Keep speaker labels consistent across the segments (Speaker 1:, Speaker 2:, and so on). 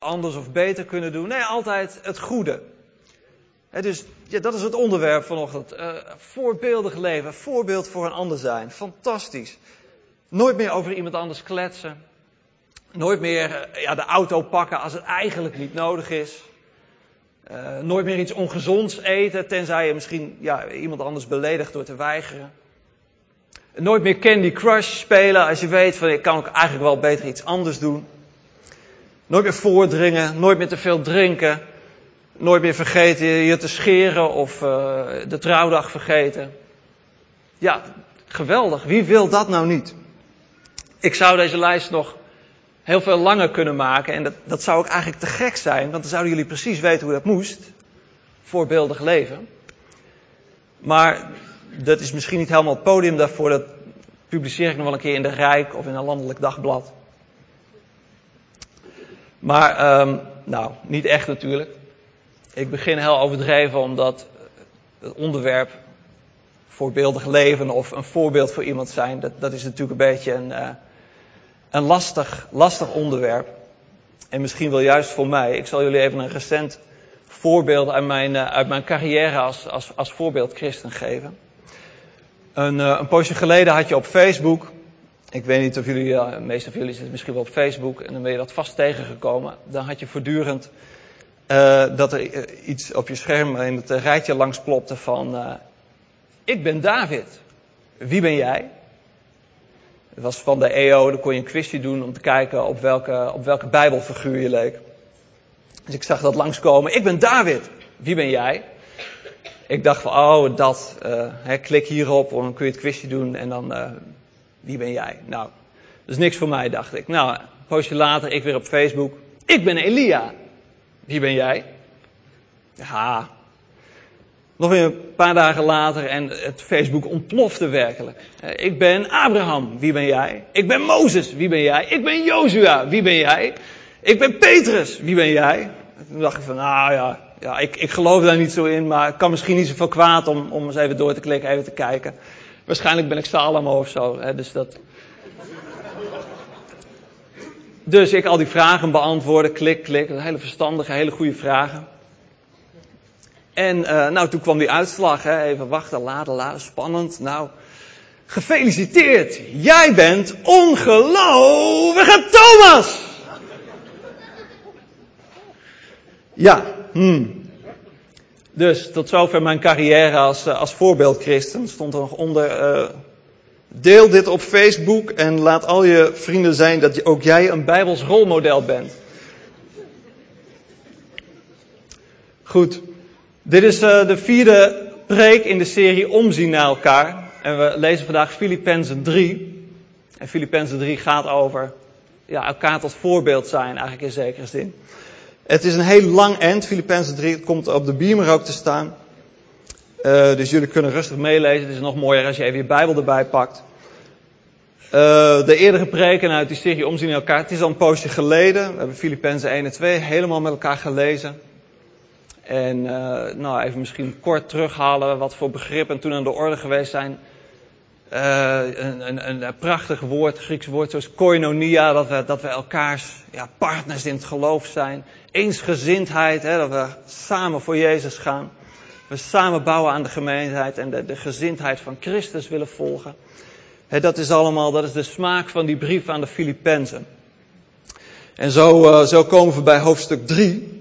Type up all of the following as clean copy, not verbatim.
Speaker 1: anders of beter kunnen doen. Nee, altijd het goede. Dus ja, dat is het onderwerp vanochtend. Voorbeeldig leven, voorbeeld voor een ander zijn. Fantastisch. Nooit meer over iemand anders kletsen. Nooit meer de auto pakken als het eigenlijk niet nodig is. Nooit meer iets ongezonds eten, tenzij je misschien iemand anders beledigt door te weigeren. Nooit meer Candy Crush spelen als je weet van ik kan ook eigenlijk wel beter iets anders doen. Nooit meer voordringen, nooit meer te veel drinken. Nooit meer vergeten je te scheren of de trouwdag vergeten. Ja, geweldig. Wie wil dat nou niet? Ik zou deze lijst nog heel veel langer kunnen maken. En dat zou ook eigenlijk te gek zijn, want dan zouden jullie precies weten hoe dat moest. Voorbeeldig leven. Maar dat is misschien niet helemaal het podium daarvoor. Dat publiceer ik nog wel een keer in de Rijk of in een landelijk dagblad. Maar, niet echt natuurlijk. Ik begin heel overdreven omdat het onderwerp voorbeeldig leven of een voorbeeld voor iemand zijn, dat is natuurlijk een beetje een lastig onderwerp. En misschien wel juist voor mij. Ik zal jullie even een recent voorbeeld uit mijn carrière als voorbeeld christen geven. Een poosje geleden had je op Facebook, ik weet niet of jullie, de meeste van jullie zitten misschien wel op Facebook en dan ben je dat vast tegengekomen. Dan had je voortdurend dat er iets op je scherm in het rijtje langs plopte van ik ben David. Wie ben jij? Het was van de EO, dan kon je een quizje doen om te kijken op welke Bijbelfiguur je leek. Dus ik zag dat langskomen. Ik ben David. Wie ben jij? Ik dacht van, klik hierop, dan kun je het quizje doen en dan, wie ben jij? Nou, dat is niks voor mij, dacht ik. Nou, een poosje later, ik weer op Facebook. Ik ben Elia. Wie ben jij? Ja. Nog weer een paar dagen later en het Facebook ontplofte werkelijk. Ik ben Abraham, wie ben jij? Ik ben Mozes, wie ben jij? Ik ben Jozua, wie ben jij? Ik ben Petrus, wie ben jij? Toen dacht ik van, ik geloof daar niet zo in, maar het kan misschien niet zoveel kwaad om eens even door te klikken, even te kijken. Waarschijnlijk ben ik Salomo of zo, Dus ik al die vragen beantwoorden, klik, hele verstandige, hele goede vragen. En toen kwam die uitslag, even wachten, laden, spannend. Nou, gefeliciteerd, jij bent ongelovige Thomas! Ja, Dus tot zover mijn carrière als voorbeeldchristen. Stond er nog onder, deel dit op Facebook en laat al je vrienden zijn dat ook jij een Bijbels rolmodel bent. Goed. Dit is de 4e preek in de serie Omzien naar elkaar. En we lezen vandaag Filippenzen 3. En Filippenzen 3 gaat over elkaar tot voorbeeld zijn, eigenlijk in zekere zin. Het is een heel lang eind, Filippenzen 3. Het komt op de beamer ook te staan. Dus jullie kunnen rustig meelezen. Het is nog mooier als je even je Bijbel erbij pakt. De eerdere preken uit die serie Omzien naar elkaar. Het is al een poosje geleden. We hebben Filippenzen 1 en 2 helemaal met elkaar gelezen. En even misschien kort terughalen wat voor begrippen toen aan de orde geweest zijn. Een prachtig woord, Grieks woord zoals koinonia, dat we elkaars partners in het geloof zijn. Eensgezindheid, dat we samen voor Jezus gaan. We samen bouwen aan de gemeenheid en de gezindheid van Christus willen volgen. Dat is de smaak van die brief aan de Filippenzen. En zo komen we bij hoofdstuk 3.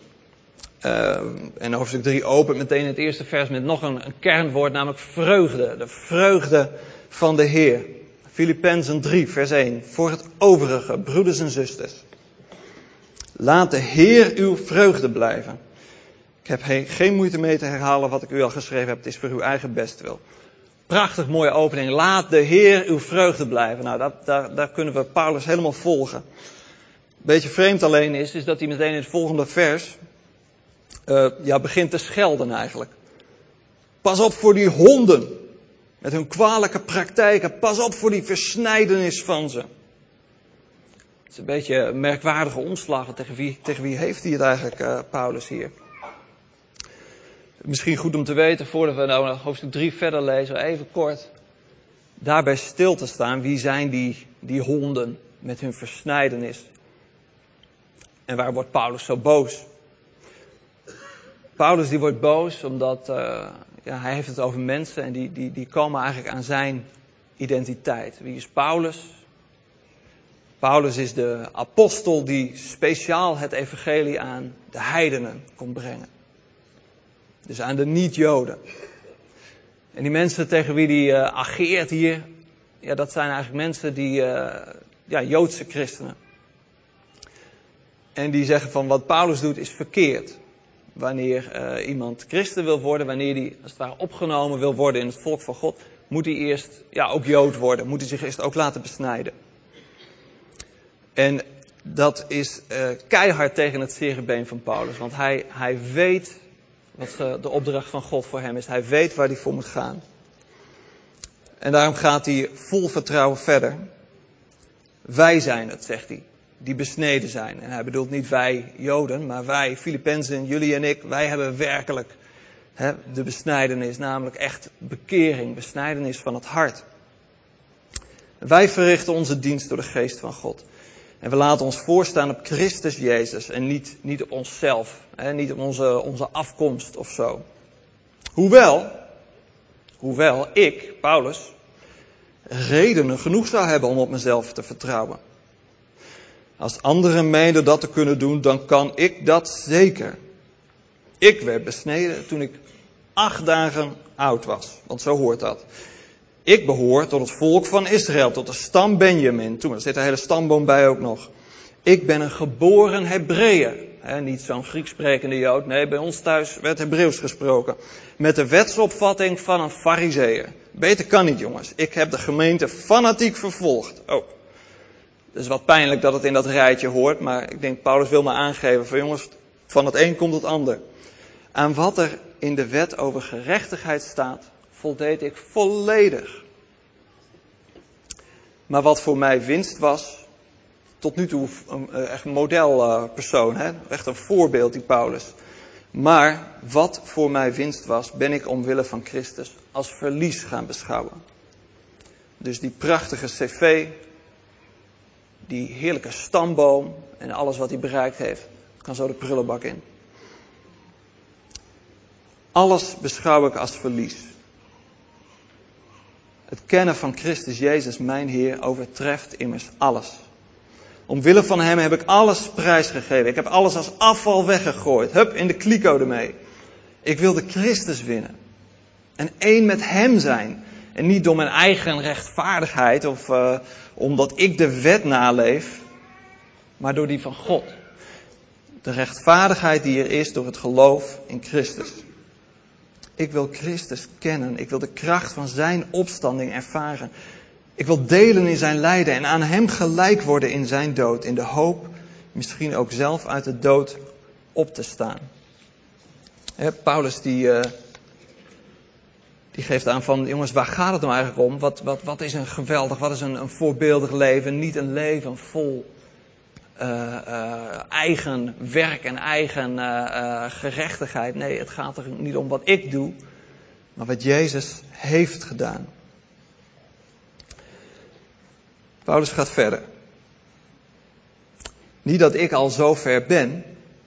Speaker 1: En hoofdstuk 3 opent meteen het eerste vers met nog een kernwoord, namelijk vreugde. De vreugde van de Heer. Filippenzen 3, vers 1. Voor het overige, broeders en zusters. Laat de Heer uw vreugde blijven. Ik heb geen moeite mee te herhalen wat ik u al geschreven heb. Het is voor uw eigen bestwil. Prachtig mooie opening. Laat de Heer uw vreugde blijven. Nou, daar kunnen we Paulus helemaal volgen. Beetje vreemd alleen is dat hij meteen in het volgende vers begint te schelden eigenlijk. Pas op voor die honden. Met hun kwalijke praktijken. Pas op voor die versnijdenis van ze. Het is een beetje een merkwaardige omslag. Tegen wie heeft hij het eigenlijk, Paulus hier? Misschien goed om te weten, voordat we nou hoofdstuk 3 verder lezen, even kort daarbij stil te staan. Wie zijn die honden met hun versnijdenis? En waar wordt Paulus zo boos? Paulus die wordt boos omdat hij heeft het over mensen en die komen eigenlijk aan zijn identiteit. Wie is Paulus? Paulus is de apostel die speciaal het evangelie aan de heidenen komt brengen. Dus aan de niet-Joden. En die mensen tegen wie hij ageert hier, dat zijn eigenlijk mensen die, Joodse christenen. En die zeggen van wat Paulus doet is verkeerd. Wanneer iemand christen wil worden, wanneer hij als het ware opgenomen wil worden in het volk van God, moet hij eerst ook Jood worden, moet hij zich eerst ook laten besnijden. En dat is keihard tegen het zere been van Paulus, want hij weet wat de opdracht van God voor hem is. Hij weet waar hij voor moet gaan. En daarom gaat hij vol vertrouwen verder. Wij zijn het, zegt hij, die besneden zijn. En hij bedoelt niet wij Joden, maar wij Filippenzen, jullie en ik, wij hebben werkelijk de besnijdenis, namelijk echt bekering, besnijdenis van het hart. Wij verrichten onze dienst door de geest van God. En we laten ons voorstaan op Christus Jezus en niet op onszelf, niet op onze afkomst of zo. Hoewel ik, Paulus, redenen genoeg zou hebben om op mezelf te vertrouwen. Als anderen menen dat te kunnen doen, dan kan ik dat zeker. Ik werd besneden toen ik 8 dagen oud was, want zo hoort dat. Ik behoor tot het volk van Israël, tot de stam Benjamin. Toen, er zit een hele stamboom bij ook nog. Ik ben een geboren Hebreeër. Niet zo'n Grieks sprekende Jood. Nee, bij ons thuis werd Hebreeuws gesproken. Met de wetsopvatting van een Farizeeër. Beter kan niet, jongens. Ik heb de gemeente fanatiek vervolgd. Oh, het is wat pijnlijk dat het in dat rijtje hoort. Maar ik denk, Paulus wil me aangeven van jongens, van het een komt het ander. Aan wat er in de wet over gerechtigheid staat, voldeed ik volledig. Maar wat voor mij winst was, tot nu toe echt een modelpersoon, echt een voorbeeld die Paulus. Maar wat voor mij winst was, ben ik omwille van Christus als verlies gaan beschouwen. Dus die prachtige cv, die heerlijke stamboom en alles wat hij bereikt heeft, kan zo de prullenbak in. Alles beschouw ik als verlies. Het kennen van Christus Jezus, mijn Heer, overtreft immers alles. Omwille van hem heb ik alles prijsgegeven. Ik heb alles als afval weggegooid. Hup, in de kliko ermee. Ik wilde Christus winnen. En één met hem zijn. En niet door mijn eigen rechtvaardigheid of omdat ik de wet naleef. Maar door die van God. De rechtvaardigheid die er is door het geloof in Christus. Ik wil Christus kennen. Ik wil de kracht van zijn opstanding ervaren. Ik wil delen in zijn lijden en aan hem gelijk worden in zijn dood. In de hoop misschien ook zelf uit de dood op te staan. Paulus die geeft aan van, jongens, waar gaat het nou eigenlijk om? Wat is een geweldig, wat is een voorbeeldig leven? Niet een leven vol eigen werk en eigen gerechtigheid. Nee, het gaat er niet om wat ik doe, maar wat Jezus heeft gedaan. Paulus gaat verder. Niet dat ik al zo ver ben,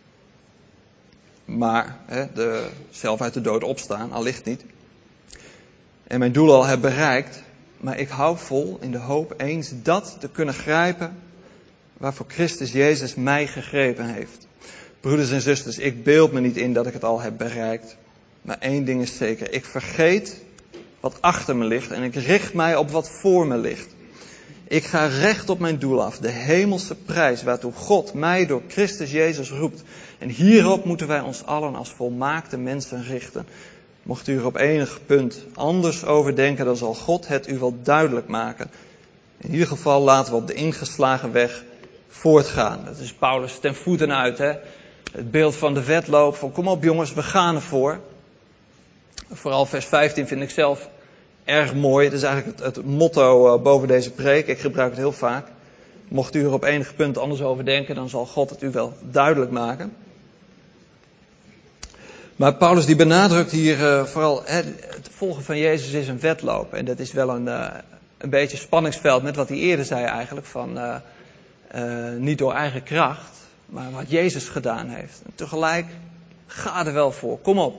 Speaker 1: maar zelf uit de dood opstaan, allicht niet. En mijn doel al heb bereikt, maar ik hou vol in de hoop eens dat te kunnen grijpen waarvoor Christus Jezus mij gegrepen heeft. Broeders en zusters, ik beeld me niet in dat ik het al heb bereikt. Maar één ding is zeker, ik vergeet wat achter me ligt en ik richt mij op wat voor me ligt. Ik ga recht op mijn doel af, de hemelse prijs waartoe God mij door Christus Jezus roept. En hierop moeten wij ons allen als volmaakte mensen richten. Mocht u er op enig punt anders over denken, dan zal God het u wel duidelijk maken. In ieder geval laten we op de ingeslagen weg voortgaan. Dat is Paulus ten voeten uit. Het beeld van de wedloop, van kom op jongens, we gaan ervoor. Vooral vers 15 vind ik zelf erg mooi. Het is eigenlijk het motto boven deze preek. Ik gebruik het heel vaak. Mocht u er op enig punt anders over denken, dan zal God het u wel duidelijk maken. Maar Paulus die benadrukt hier vooral, het volgen van Jezus is een wedloop. En dat is wel een beetje spanningsveld met wat hij eerder zei eigenlijk. Van niet door eigen kracht, maar wat Jezus gedaan heeft. En tegelijk, ga er wel voor, kom op.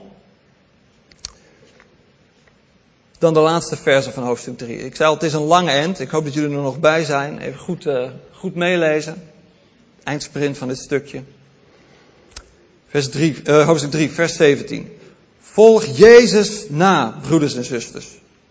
Speaker 1: Dan de laatste verse van hoofdstuk 3. Ik zei al, het is een lange end. Ik hoop dat jullie er nog bij zijn. Even goed meelezen. Eindsprint van dit stukje. Hoofdstuk 3, vers 17. Volg Jezus na, broeders en zusters.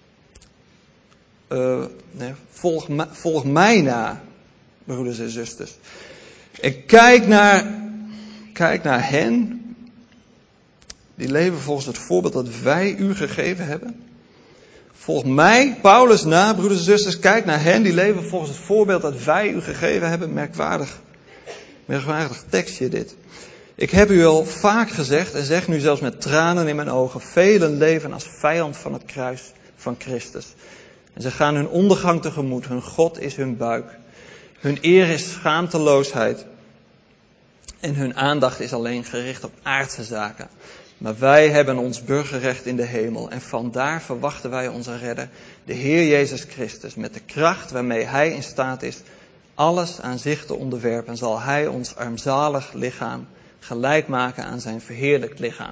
Speaker 1: Volg mij na, broeders en zusters. En kijk naar hen die leven volgens het voorbeeld dat wij u gegeven hebben. Volg mij, Paulus, na, broeders en zusters. Kijk naar hen die leven volgens het voorbeeld dat wij u gegeven hebben. Merkwaardig tekstje dit. Ik heb u al vaak gezegd en zeg nu zelfs met tranen in mijn ogen. Velen leven als vijand van het kruis van Christus. En ze gaan hun ondergang tegemoet. Hun God is hun buik. Hun eer is schaamteloosheid. En hun aandacht is alleen gericht op aardse zaken. Maar wij hebben ons burgerrecht in de hemel. En vandaar verwachten wij onze redder, de Heer Jezus Christus. Met de kracht waarmee Hij in staat is alles aan zich te onderwerpen, zal Hij ons armzalig lichaam gelijk maken aan zijn verheerlijkt lichaam.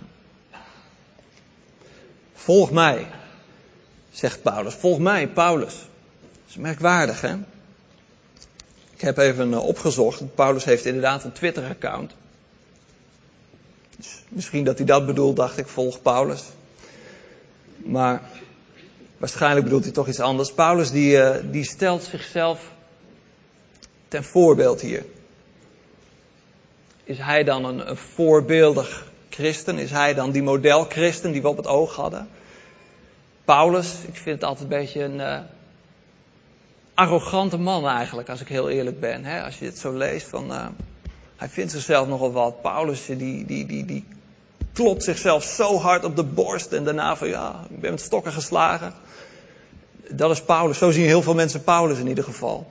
Speaker 1: Volg mij, zegt Paulus. Volg mij, Paulus. Dat is merkwaardig, hè? Ik heb even opgezocht. Paulus heeft inderdaad een Twitter-account. Dus misschien dat hij dat bedoelt, dacht ik, volg Paulus. Maar waarschijnlijk bedoelt hij toch iets anders. Paulus die stelt zichzelf ten voorbeeld hier. Is hij dan een voorbeeldig christen? Is hij dan die modelchristen die we op het oog hadden? Paulus, ik vind het altijd een beetje een arrogante man eigenlijk, als ik heel eerlijk ben. Hè? Als je het zo leest, hij vindt zichzelf nogal wat. Paulus die klopt zichzelf zo hard op de borst en daarna van ja, ik ben met stokken geslagen. Dat is Paulus. Zo zien heel veel mensen Paulus in ieder geval.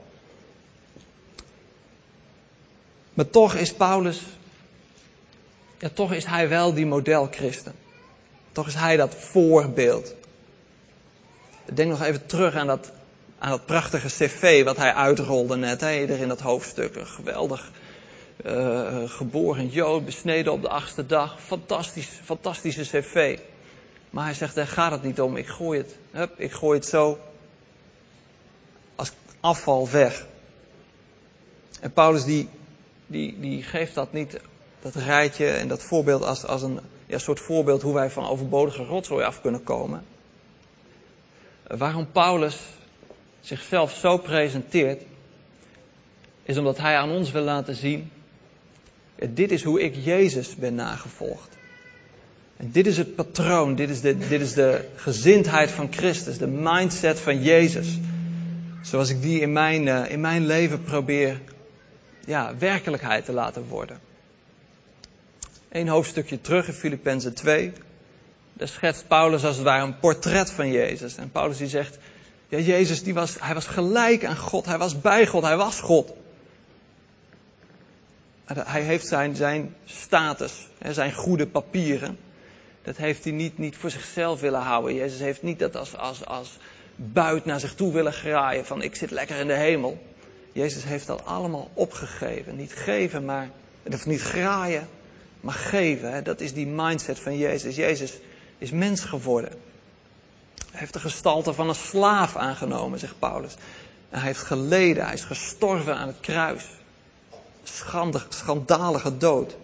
Speaker 1: Maar toch is Paulus, toch is hij wel die modelchristen. Toch is hij dat voorbeeld. Ik denk nog even terug aan dat prachtige cv wat hij uitrolde net. Hier in dat hoofdstuk. Een geweldig geboren Jood, besneden op de 8e dag. Fantastische cv. Maar hij zegt, daar gaat het niet om. Ik gooi het zo als afval weg. En Paulus die geeft dat niet, dat rijtje en dat voorbeeld als een soort voorbeeld hoe wij van overbodige rotzooi af kunnen komen. Waarom Paulus zichzelf zo presenteert, is omdat hij aan ons wil laten zien, dit is hoe ik Jezus ben nagevolgd. En dit is het patroon, dit is de gezindheid van Christus, de mindset van Jezus. Zoals ik die in mijn leven probeer werkelijkheid te laten worden. 1 hoofdstukje terug in Filippenzen 2. Daar schetst Paulus als het ware een portret van Jezus. En Paulus die zegt, ja, Jezus hij was gelijk aan God, hij was bij God, hij was God. Hij heeft zijn status, zijn goede papieren, dat heeft hij niet voor zichzelf willen houden. Jezus heeft niet dat als buit naar zich toe willen graaien van ik zit lekker in de hemel. Jezus heeft dat allemaal opgegeven. Niet geven, niet graaien, maar geven. Dat is die mindset van Jezus. Jezus is mens geworden. Hij heeft de gestalte van een slaaf aangenomen, zegt Paulus. En hij heeft geleden, hij is gestorven aan het kruis. Schandalige dood.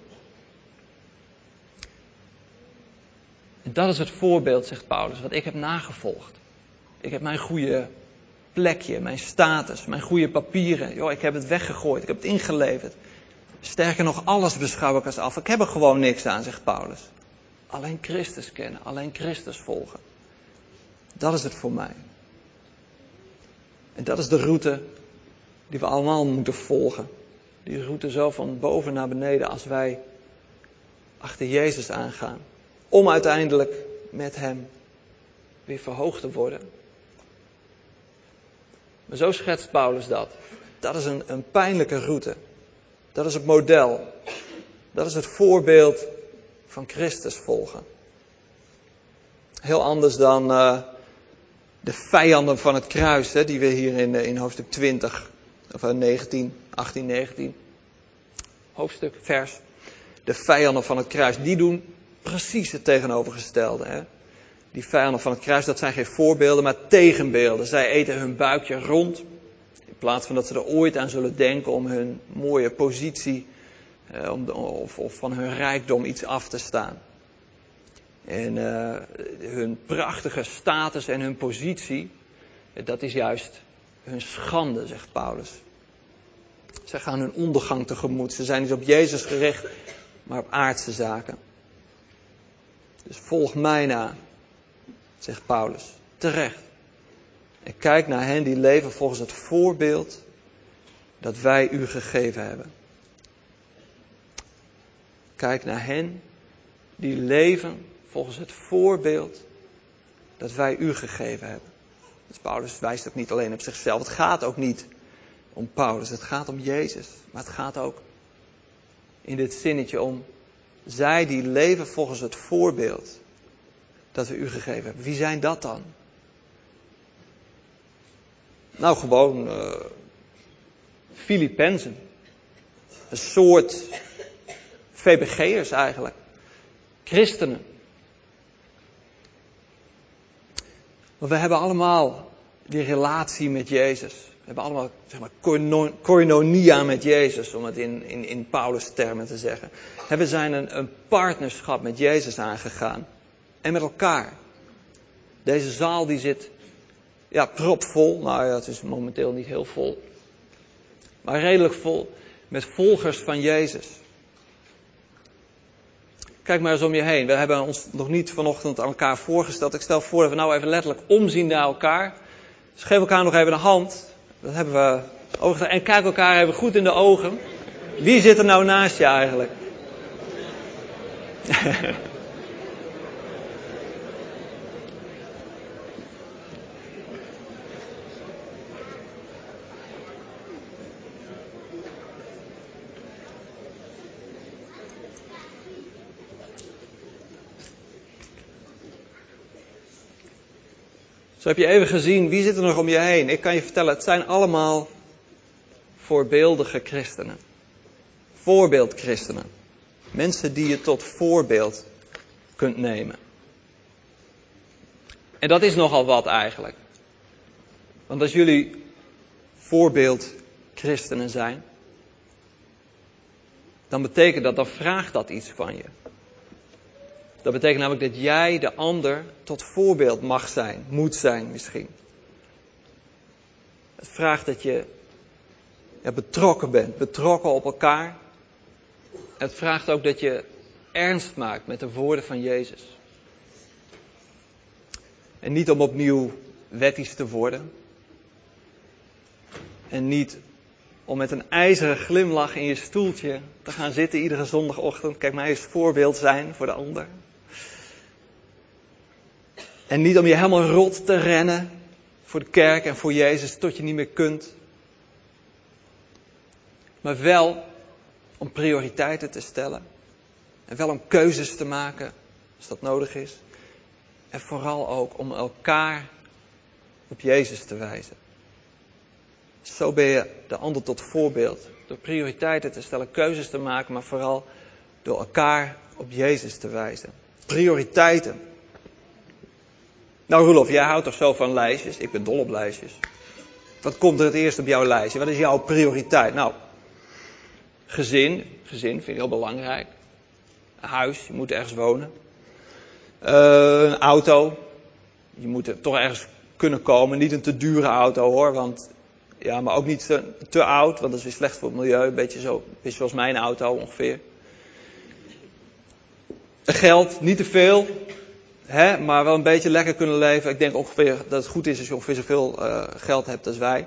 Speaker 1: En dat is het voorbeeld, zegt Paulus, wat ik heb nagevolgd. Ik heb mijn goede plekje, mijn status, mijn goede papieren. Ik heb het weggegooid, ik heb het ingeleverd. Sterker nog, alles beschouw ik als af. Ik heb er gewoon niks aan, zegt Paulus. Alleen Christus kennen, alleen Christus volgen. Dat is het voor mij. En dat is de route die we allemaal moeten volgen. Die route zo van boven naar beneden als wij achter Jezus aangaan. Om uiteindelijk met hem weer verhoogd te worden. Maar zo schetst Paulus dat. Dat is een pijnlijke route. Dat is het model. Dat is het voorbeeld van Christus volgen. Heel anders dan de vijanden van het kruis, die we hier in hoofdstuk 20, of 18, 19, hoofdstuk, vers. De vijanden van het kruis, die doen precies het tegenovergestelde. Hè? Die vijanden van het kruis, dat zijn geen voorbeelden, maar tegenbeelden. Zij eten hun buikje rond, in plaats van dat ze er ooit aan zullen denken om hun mooie positie of van hun rijkdom iets af te staan. En hun prachtige status en hun positie, dat is juist hun schande, zegt Paulus. Zij gaan hun ondergang tegemoet. Ze zijn niet op Jezus gericht, maar op aardse zaken. Dus volg mij na, zegt Paulus. Terecht. En kijk naar hen die leven volgens het voorbeeld dat wij u gegeven hebben. Kijk naar hen die leven volgens het voorbeeld dat wij u gegeven hebben. Dus Paulus wijst ook niet alleen op zichzelf. Het gaat ook niet om Paulus. Het gaat om Jezus. Maar het gaat ook in dit zinnetje om zij die leven volgens het voorbeeld dat we u gegeven hebben. Wie zijn dat dan? Nou, gewoon Filippenzen. Een soort VBG'ers eigenlijk. Christenen. Want we hebben allemaal die relatie met Jezus. We hebben allemaal, zeg maar, koinonia met Jezus, om het in Paulus' termen te zeggen. We zijn een partnerschap met Jezus aangegaan. En met elkaar. Deze zaal die zit, ja, propvol. Nou ja, het is momenteel niet heel vol. Maar redelijk vol. Met volgers van Jezus. Kijk maar eens om je heen. We hebben ons nog niet vanochtend aan elkaar voorgesteld. Ik stel voor dat we nou even letterlijk omzien naar elkaar. Dus geef elkaar nog even een hand. Dat hebben we ogen. En kijk elkaar even goed in de ogen. Wie zit er nou naast je eigenlijk? Zo heb je even gezien, wie zit er nog om je heen? Ik kan je vertellen, het zijn allemaal voorbeeldige christenen. Voorbeeldchristenen. Mensen die je tot voorbeeld kunt nemen. En dat is nogal wat eigenlijk. Want als jullie voorbeeldchristenen zijn, dan betekent dat, dan vraagt dat iets van je. Dat betekent namelijk dat jij de ander tot voorbeeld mag zijn, moet zijn misschien. Het vraagt dat je betrokken bent, betrokken op elkaar. Het vraagt ook dat je ernst maakt met de woorden van Jezus. En niet om opnieuw wettisch te worden. En niet om met een ijzeren glimlach in je stoeltje te gaan zitten iedere zondagochtend. Kijk, mij eens voorbeeld zijn voor de ander. En niet om je helemaal rot te rennen voor de kerk en voor Jezus tot je niet meer kunt. Maar wel om prioriteiten te stellen. En wel om keuzes te maken als dat nodig is. En vooral ook om elkaar op Jezus te wijzen. Zo ben je de ander tot voorbeeld. Door prioriteiten te stellen, keuzes te maken, maar vooral door elkaar op Jezus te wijzen. Prioriteiten. Nou Roelof, jij houdt toch zo van lijstjes? Ik ben dol op lijstjes. Wat komt er het eerst op jouw lijstje? Wat is jouw prioriteit? Nou, gezin vind ik heel belangrijk. Een huis, je moet ergens wonen. Een auto, je moet er toch ergens kunnen komen. Niet een te dure auto hoor, maar ook niet te oud, want dat is weer slecht voor het milieu. Een beetje zoals mijn auto ongeveer. Geld, niet te veel. Maar wel een beetje lekker kunnen leven. Ik denk ongeveer dat het goed is als je ongeveer zoveel geld hebt als wij.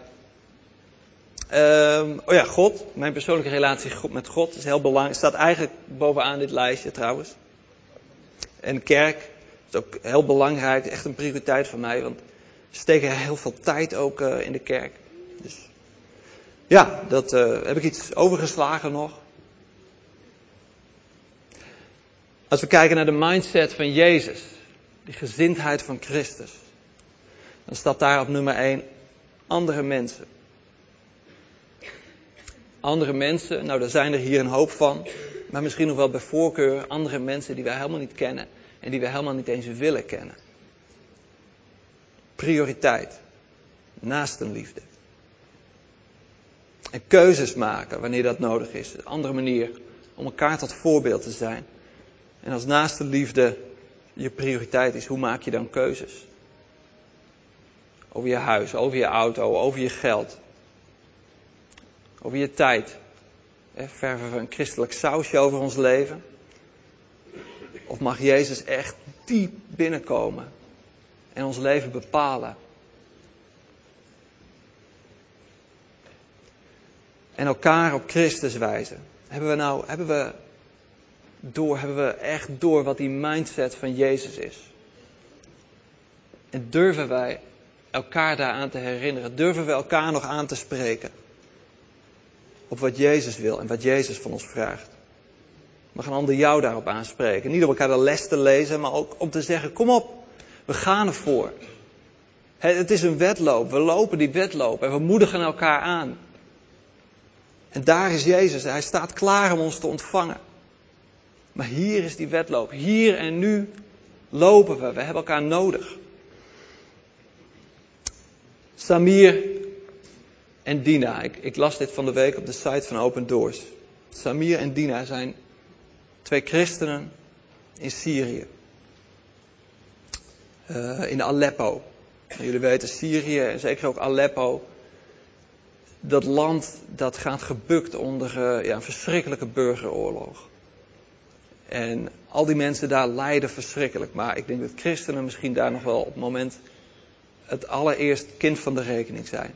Speaker 1: God. Mijn persoonlijke relatie met God is heel belangrijk. Staat eigenlijk bovenaan dit lijstje trouwens. En de kerk is ook heel belangrijk. Echt een prioriteit van mij. Want we steken heel veel tijd ook in de kerk. Dus ja, dat heb ik iets overgeslagen nog. Als we kijken naar de mindset van Jezus. Die gezindheid van Christus. Dan staat daar op nummer 1 andere mensen. andere mensen, nou daar zijn er hier een hoop van, maar misschien nog wel bij voorkeur andere mensen die wij helemaal niet kennen en die wij helemaal niet eens willen kennen. Prioriteit, naastenliefde. En keuzes maken wanneer dat nodig is. Een andere manier om elkaar tot voorbeeld te zijn. En als naastenliefde je prioriteit is, hoe maak je dan keuzes? Over je huis, over je auto, over je geld. Over je tijd. Verven we een christelijk sausje over ons leven? Of mag Jezus echt diep binnenkomen en ons leven bepalen? En elkaar op Christus wijzen. Hebben we echt door wat die mindset van Jezus is? En durven wij elkaar daaraan te herinneren? Durven we elkaar nog aan te spreken? Op wat Jezus wil en wat Jezus van ons vraagt. Mag een ander jou daarop aanspreken? Niet om elkaar de les te lezen, maar ook om te zeggen, kom op, we gaan ervoor. Het is een wedloop, we lopen die wedloop en we moedigen elkaar aan. En daar is Jezus, hij staat klaar om ons te ontvangen. Maar hier is die wedloop, hier en nu lopen we hebben elkaar nodig. Samir en Dina, ik las dit van de week op de site van Open Doors. Samir en Dina zijn 2 christenen in Syrië. In Aleppo. En jullie weten, Syrië en zeker ook Aleppo. Dat land dat gaat gebukt onder een verschrikkelijke burgeroorlog. En al die mensen daar lijden verschrikkelijk. Maar ik denk dat christenen misschien daar nog wel op het moment het allereerst kind van de rekening zijn.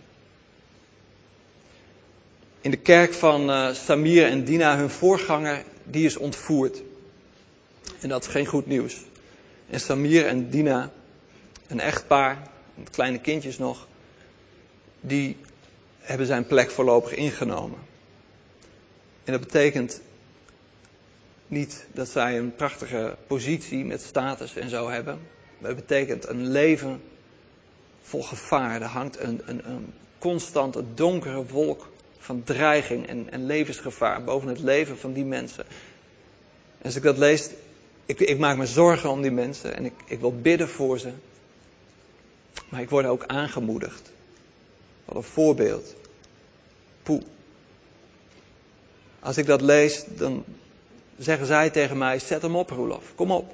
Speaker 1: In de kerk van Samir en Dina, hun voorganger, die is ontvoerd. En dat is geen goed nieuws. En Samir en Dina, een echtpaar, met kleine kindjes nog, die hebben zijn plek voorlopig ingenomen. En dat betekent niet dat zij een prachtige positie met status en zo hebben. Maar het betekent een leven vol gevaar. Er hangt een constante donkere wolk van dreiging en levensgevaar boven het leven van die mensen. En als ik dat lees, ik maak me zorgen om die mensen en ik wil bidden voor ze. Maar ik word ook aangemoedigd. Wat een voorbeeld. Poeh. Als ik dat lees, dan zeggen zij tegen mij, zet hem op Roelof, kom op.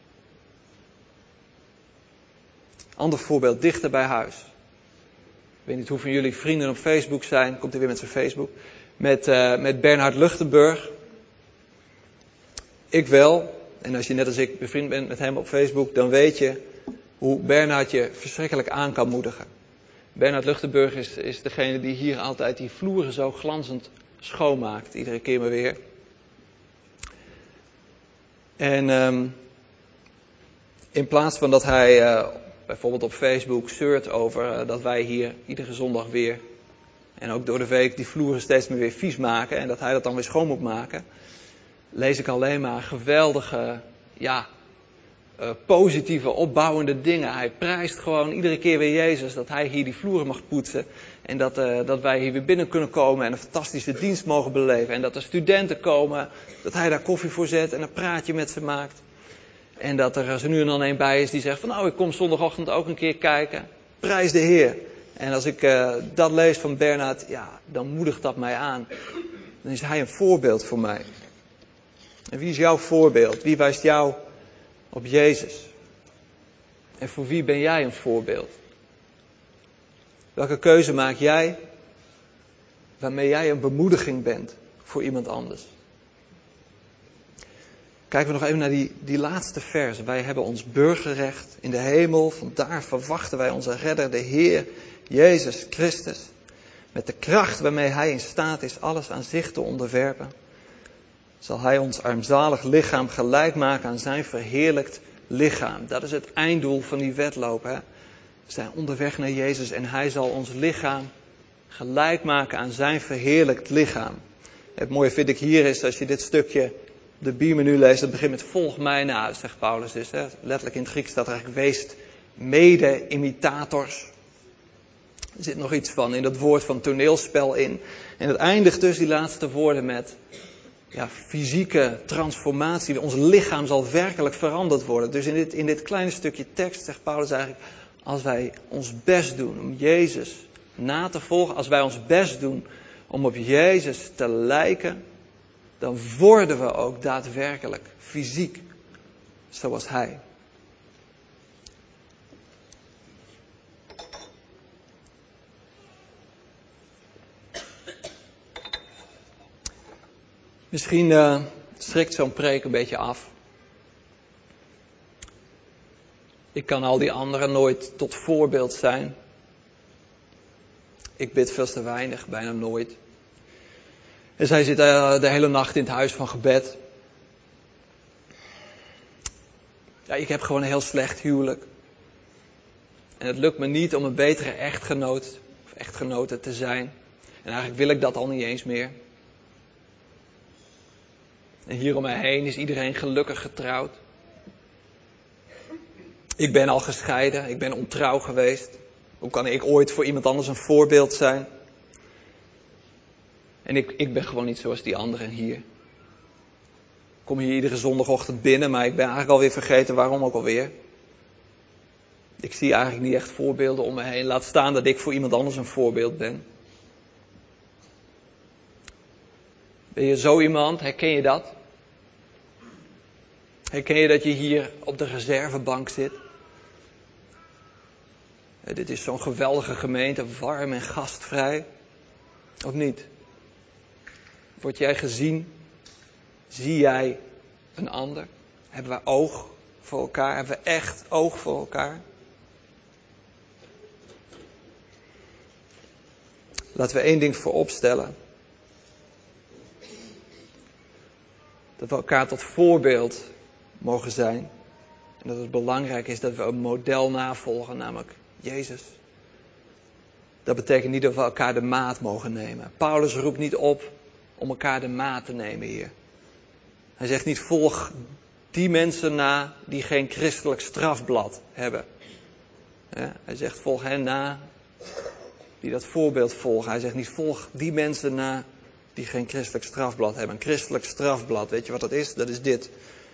Speaker 1: Ander voorbeeld, dichter bij huis. Ik weet niet hoeveel jullie vrienden op Facebook zijn, komt hij weer met zijn Facebook. Met Bernhard Luchtenburg. Ik wel. En als je net als ik bevriend bent met hem op Facebook, dan weet je hoe Bernhard je verschrikkelijk aan kan moedigen. Bernhard Luchtenburg is degene die hier altijd die vloeren zo glanzend schoonmaakt. Iedere keer maar weer. En in plaats van dat hij bijvoorbeeld op Facebook zeurt over dat wij hier iedere zondag weer en ook door de week die vloeren steeds meer weer vies maken en dat hij dat dan weer schoon moet maken, lees ik alleen maar geweldige, positieve, opbouwende dingen. Hij prijst gewoon iedere keer weer Jezus dat hij hier die vloeren mag poetsen. En dat wij hier weer binnen kunnen komen en een fantastische dienst mogen beleven. En dat er studenten komen, dat hij daar koffie voor zet en een praatje met ze maakt. En dat er zo nu en dan een bij is die zegt van ik kom zondagochtend ook een keer kijken. Prijs de Heer. En als ik dat lees van Bernhard, dan moedigt dat mij aan. Dan is hij een voorbeeld voor mij. En wie is jouw voorbeeld? Wie wijst jou op Jezus? En voor wie ben jij een voorbeeld? Welke keuze maak jij waarmee jij een bemoediging bent voor iemand anders? Kijken we nog even naar die laatste verse. Wij hebben ons burgerrecht in de hemel. Vandaar verwachten wij onze redder, de Heer Jezus Christus. Met de kracht waarmee hij in staat is alles aan zich te onderwerpen. Zal hij ons armzalig lichaam gelijk maken aan zijn verheerlijkt lichaam. Dat is het einddoel van die wedloop. Hè? We zijn onderweg naar Jezus en hij zal ons lichaam gelijk maken aan zijn verheerlijkt lichaam. Het mooie vind ik hier is, als je dit stukje de biermenu leest, dat begint met volg mij na, zegt Paulus dus. Hè? Letterlijk in het Grieks staat er eigenlijk wees mede-imitators. Er zit nog iets van in dat woord van toneelspel in. En het eindigt dus die laatste woorden met fysieke transformatie. Ons lichaam zal werkelijk veranderd worden. Dus in dit kleine stukje tekst zegt Paulus eigenlijk, als wij ons best doen om Jezus na te volgen, als wij ons best doen om op Jezus te lijken, dan worden we ook daadwerkelijk fysiek zoals Hij. Misschien schrikt zo'n preek een beetje af. Ik kan al die anderen nooit tot voorbeeld zijn. Ik bid veel te weinig, bijna nooit. En zij zit de hele nacht in het huis van gebed. Ja, ik heb gewoon een heel slecht huwelijk. En het lukt me niet om een betere echtgenoot of echtgenote te zijn. En eigenlijk wil ik dat al niet eens meer. En hier om mij heen is iedereen gelukkig getrouwd. Ik ben al gescheiden, ik ben ontrouw geweest. Hoe kan ik ooit voor iemand anders een voorbeeld zijn? En ik ben gewoon niet zoals die anderen hier. Ik kom hier iedere zondagochtend binnen, maar ik ben eigenlijk alweer vergeten waarom ook alweer. Ik zie eigenlijk niet echt voorbeelden om me heen. Laat staan dat ik voor iemand anders een voorbeeld ben. Ben je zo iemand? Herken je dat? Herken je dat je hier op de reservebank zit? Dit is zo'n geweldige gemeente, warm en gastvrij. Of niet? Word jij gezien? Zie jij een ander? Hebben we oog voor elkaar? Hebben we echt oog voor elkaar? Laten we één ding voorop stellen. Dat we elkaar tot voorbeeld mogen zijn. En dat het belangrijk is dat we een model navolgen, namelijk Jezus. Dat betekent niet dat we elkaar de maat mogen nemen. Paulus roept niet op om elkaar de maat te nemen hier. Hij zegt niet volg die mensen na die geen christelijk strafblad hebben. Hij zegt volg hen na die dat voorbeeld volgen. Hij zegt niet volg die mensen na die geen christelijk strafblad hebben. Een christelijk strafblad, weet je wat dat is? Dat is dit.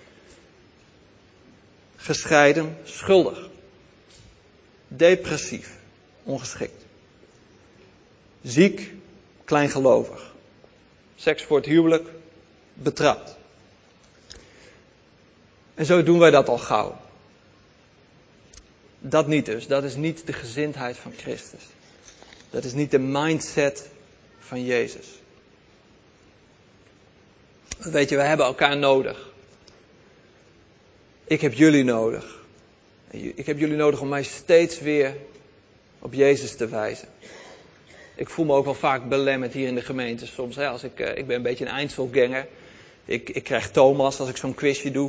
Speaker 1: Gescheiden, schuldig. Depressief, ongeschikt. Ziek, kleingelovig. Seks voor het huwelijk, betrapt. En zo doen wij dat al gauw. Dat niet dus. Dat is niet de gezindheid van Christus. Dat is niet de mindset van Jezus. Weet je, we hebben elkaar nodig. Ik heb jullie nodig. Ik heb jullie nodig om mij steeds weer op Jezus te wijzen. Ik voel me ook wel vaak belemmerd hier in de gemeente soms. Als ik ben een beetje een Einzelganger. Ik krijg Thomas als ik zo'n quizje doe.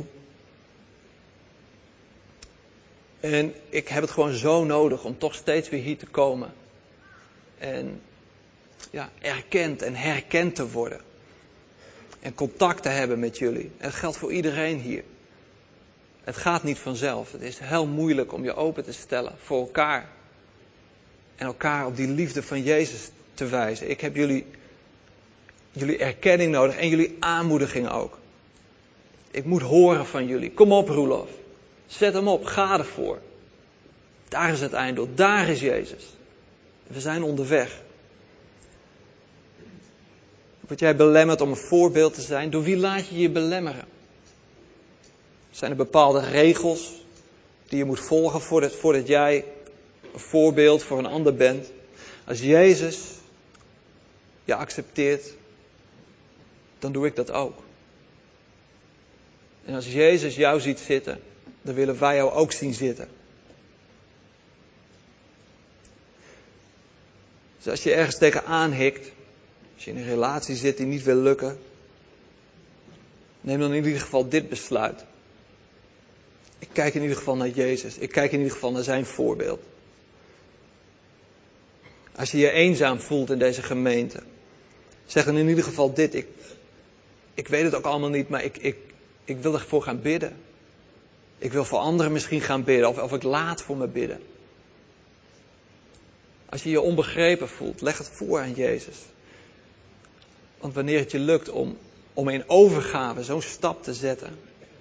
Speaker 1: En ik heb het gewoon zo nodig om toch steeds weer hier te komen. En erkend en herkend te worden. En contact te hebben met jullie. En dat geldt voor iedereen hier. Het gaat niet vanzelf. Het is heel moeilijk om je open te stellen voor elkaar. En elkaar op die liefde van Jezus te wijzen. Ik heb jullie erkenning nodig en jullie aanmoediging ook. Ik moet horen van jullie. Kom op, Roelof. Zet hem op. Ga ervoor. Daar is het einddoel. Daar is Jezus. We zijn onderweg. Word jij belemmerd om een voorbeeld te zijn? Door wie laat je je belemmeren? Zijn er bepaalde regels die je moet volgen voordat jij een voorbeeld voor een ander bent? Als Jezus je accepteert, dan doe ik dat ook. En als Jezus jou ziet zitten, dan willen wij jou ook zien zitten. Dus als je ergens tegenaan hikt, als je in een relatie zit die niet wil lukken, neem dan in ieder geval dit besluit. Ik kijk in ieder geval naar Jezus. Ik kijk in ieder geval naar zijn voorbeeld. Als je je eenzaam voelt in deze gemeente, zeg dan in ieder geval dit. Ik weet het ook allemaal niet, maar ik wil ervoor gaan bidden. Ik wil voor anderen misschien gaan bidden, of ik laat voor me bidden. Als je je onbegrepen voelt, leg het voor aan Jezus. Want wanneer het je lukt om in overgave zo'n stap te zetten,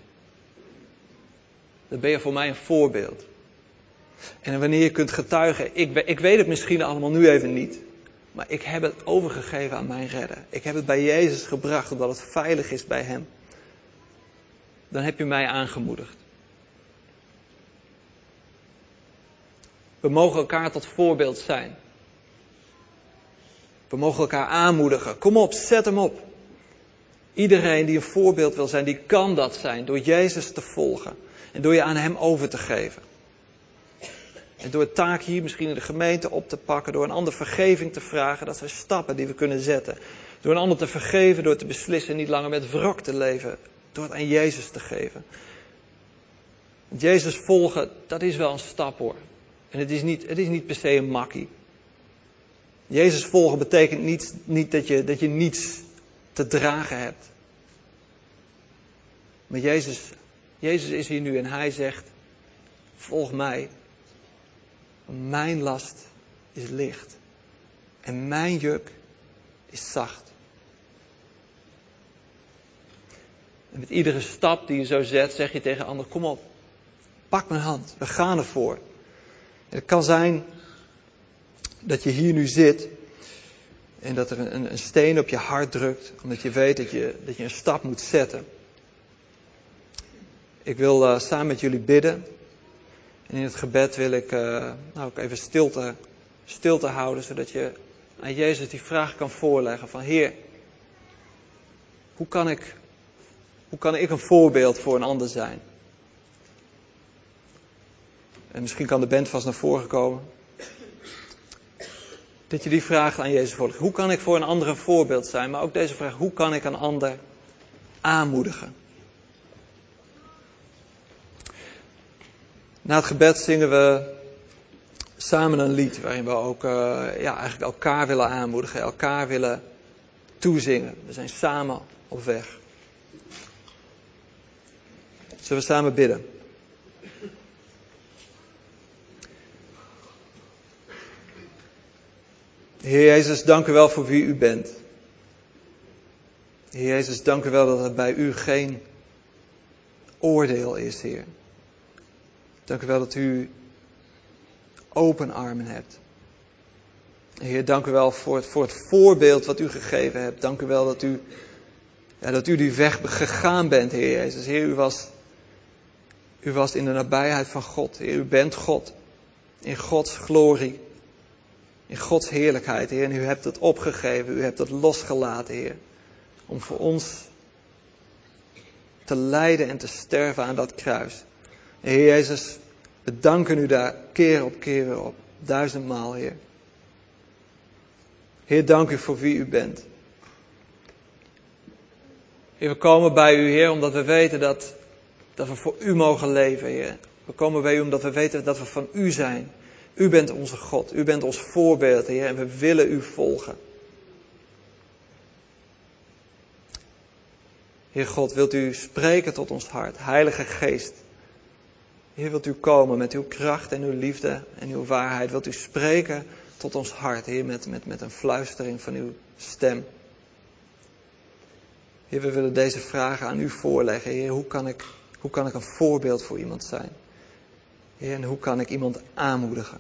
Speaker 1: dan ben je voor mij een voorbeeld. En wanneer je kunt getuigen, ik weet het misschien allemaal nu even niet, maar ik heb het overgegeven aan mijn redder. Ik heb het bij Jezus gebracht, omdat het veilig is bij hem. Dan heb je mij aangemoedigd. We mogen elkaar tot voorbeeld zijn. We mogen elkaar aanmoedigen. Kom op, zet hem op. Iedereen die een voorbeeld wil zijn, die kan dat zijn. Door Jezus te volgen. En door je aan hem over te geven. En door het taak hier misschien in de gemeente op te pakken. Door een ander vergeving te vragen. Dat zijn stappen die we kunnen zetten. Door een ander te vergeven. Door te beslissen niet langer met wrok te leven. Door het aan Jezus te geven. Jezus volgen, dat is wel een stap hoor. En het is niet per se een makkie. Jezus volgen betekent niet dat je niets te dragen hebt. Maar Jezus is hier nu en hij zegt, volg mij. Mijn last is licht. En mijn juk is zacht. En met iedere stap die je zo zet, zeg je tegen anderen, kom op. Pak mijn hand, we gaan ervoor. En het kan zijn dat je hier nu zit en dat er een steen op je hart drukt, omdat je weet dat je een stap moet zetten. Ik wil samen met jullie bidden. En in het gebed wil ik ook even stilte houden, zodat je aan Jezus die vraag kan voorleggen van Heer, hoe kan ik een voorbeeld voor een ander zijn? En misschien kan de band vast naar voren komen. Dat je die vraag aan Jezus voorlegt. Hoe kan ik voor een ander een voorbeeld zijn? Maar ook deze vraag, hoe kan ik een ander aanmoedigen? Na het gebed zingen we samen een lied waarin we ook eigenlijk elkaar willen aanmoedigen, elkaar willen toezingen. We zijn samen op weg. Zullen we samen bidden? Heer Jezus, dank u wel voor wie u bent. Heer Jezus, dank u wel dat er bij u geen oordeel is, Heer. Dank u wel dat u open armen hebt. Heer, dank u wel voor het voorbeeld wat u gegeven hebt. Dank u wel dat u die weg gegaan bent, Heer Jezus. Heer, u was in de nabijheid van God. Heer, u bent God. In Gods glorie. In Gods heerlijkheid, Heer. En u hebt het opgegeven. U hebt het losgelaten, Heer. Om voor ons te lijden en te sterven aan dat kruis. Heer Jezus, we danken u daar keer op keer weer op. 1000-maal, Heer. Heer, dank u voor wie u bent. Heer, we komen bij u, Heer, omdat we weten dat we voor u mogen leven, Heer. We komen bij u omdat we weten dat we van u zijn. U bent onze God. U bent ons voorbeeld, Heer. En we willen u volgen. Heer God, wilt u spreken tot ons hart. Heilige Geest. Heer, wilt u komen met uw kracht en uw liefde en uw waarheid. Wilt u spreken tot ons hart, Heer, met een fluistering van uw stem. Heer, we willen deze vragen aan u voorleggen. Heer, hoe kan ik een voorbeeld voor iemand zijn? Heer, en hoe kan ik iemand aanmoedigen?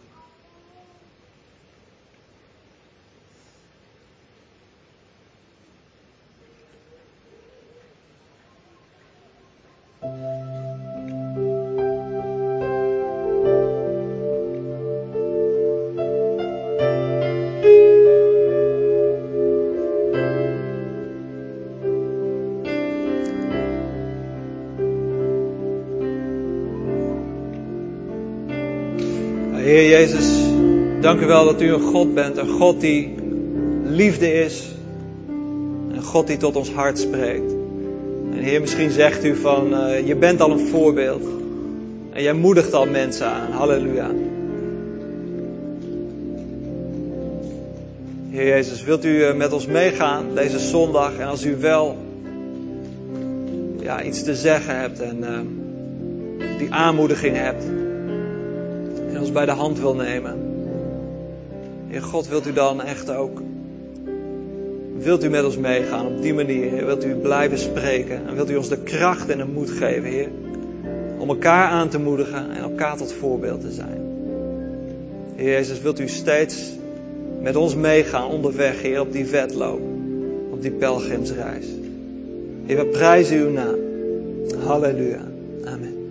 Speaker 1: Heer Jezus, dank u wel dat u een God bent. Een God die liefde is. Een God die tot ons hart spreekt. En Heer, misschien zegt u van, je bent al een voorbeeld. En jij moedigt al mensen aan. Halleluja. Heer Jezus, wilt u met ons meegaan deze zondag? En als u wel iets te zeggen hebt en die aanmoediging hebt. En ons bij de hand wil nemen. Heer God, wilt u dan echt ook, wilt u met ons meegaan op die manier, Heer? Wilt u blijven spreken en wilt u ons de kracht en de moed geven, Heer? Om elkaar aan te moedigen en elkaar tot voorbeeld te zijn. Heer Jezus, wilt u steeds met ons meegaan onderweg, Heer, op die wedloop, op die pelgrimsreis. Heer, we prijzen uw naam. Halleluja. Amen.